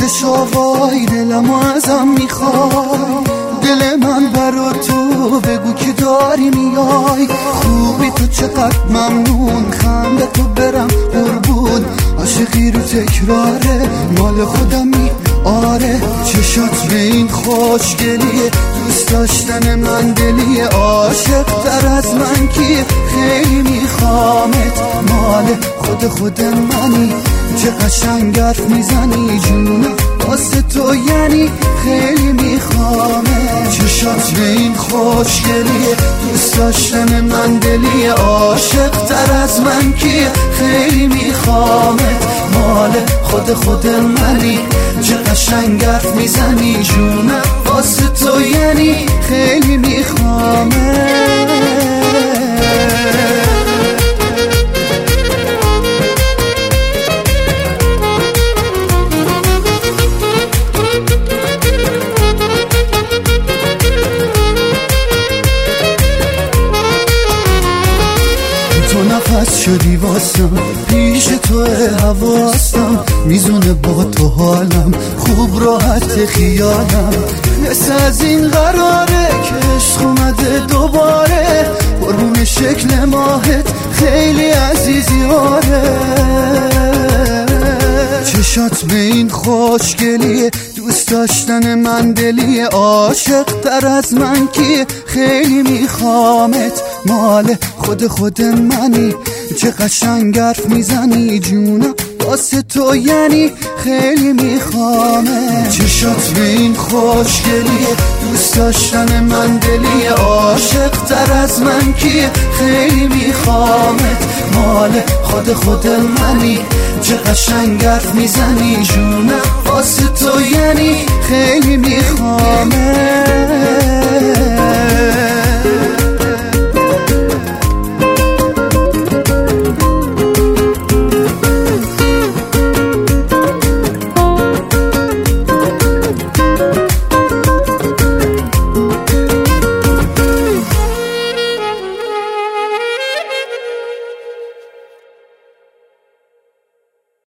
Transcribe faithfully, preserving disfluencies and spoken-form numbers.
چشا وای دلم ازم میخوای، دل من برا تو بگو که داری میای. خوبی تو چقدر ممنون، خنده تو برم قربون، عاشقی رو تکراره مال خودمی آره. چشات به این خوشگلیه، دوست داشتن من دلیه، عاشق تر از من کیه، خیلی میخوامت مال خود خود منی. چه قشنگ حرف میزنی جون واسه تو یعنی خیلی میخوامت. چشات به این خوشگلیه، دوست داشتن من دلیه، عاشق تر از من کیه، خیلی میخوامت مال خود خود منی. چه قشنگ حرف میزنی جونم واسه تو یعنی خیلی میخوامت. نفس شدی واسم، پیش تو حواسم، میزونه با تو حالم، خوب راحت خیالم. مثل از این قراره که عشق اومده دوباره، قربون شکل ماهت خیلی عزیزی آره. چشات به این خوشگلیه، دوست داشتن من دلیه، عاشق تر از من کیه، خیلی میخوامت مال خود خود منی. چه قشنگ حرف میزنی جونم واسه تو یعنی خیلی میخوامت. چشات به این خوشگلیه، دوست داشتن من دلیه، عاشق تر از من کیه، خیلی میخوامت مال خود خود منی. چه قشنگ حرف میزنی جونم واسه تو یعنی خیلی میخوامت.